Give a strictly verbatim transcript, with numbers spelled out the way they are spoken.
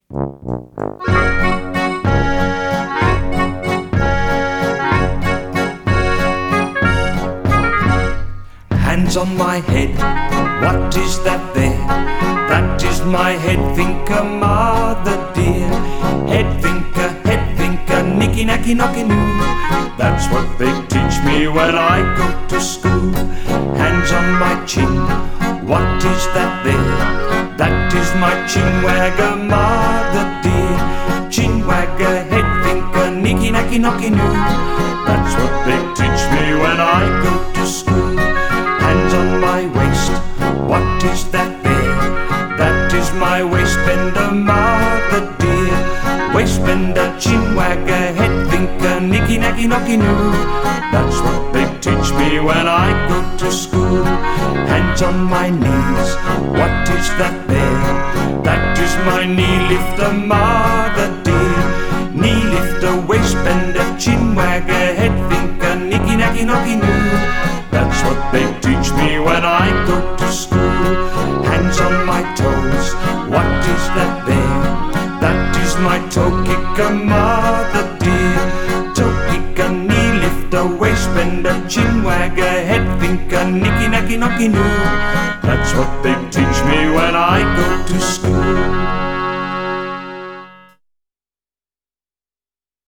Hands on my head, what is that there? That is my head thinker, mother dear. Head thinker, head thinker, nicky nacky knocky noo. That's what they teach me when I go to school. Hands on my chin, what is that there? That is my chin wagger, mother dear. Chin wagger, head thinker, nicky nacky knocky noo. That's what they teach me when I go to school. Hands on my waist, what is that there? That is my waistbender, mother dear. Waistbender, chin wagger, head thinker, nicky nacky knocky noo. That's what they teach me when I go to school. Hands on my knees, what is that there? That is my knee lifter, mother dear. Knee lifter, waistbender, chin wagger, head thinker, nicky nacky knocky noo. That's what they teach me when I go to school. Hands on my toes, what is that there? That is my toe kicker, mother dear. Toe kicker, knee lifter, waistbender, chin wagger, head thinker, nicky nacky knocky noo. That's what they teach me when I go to school.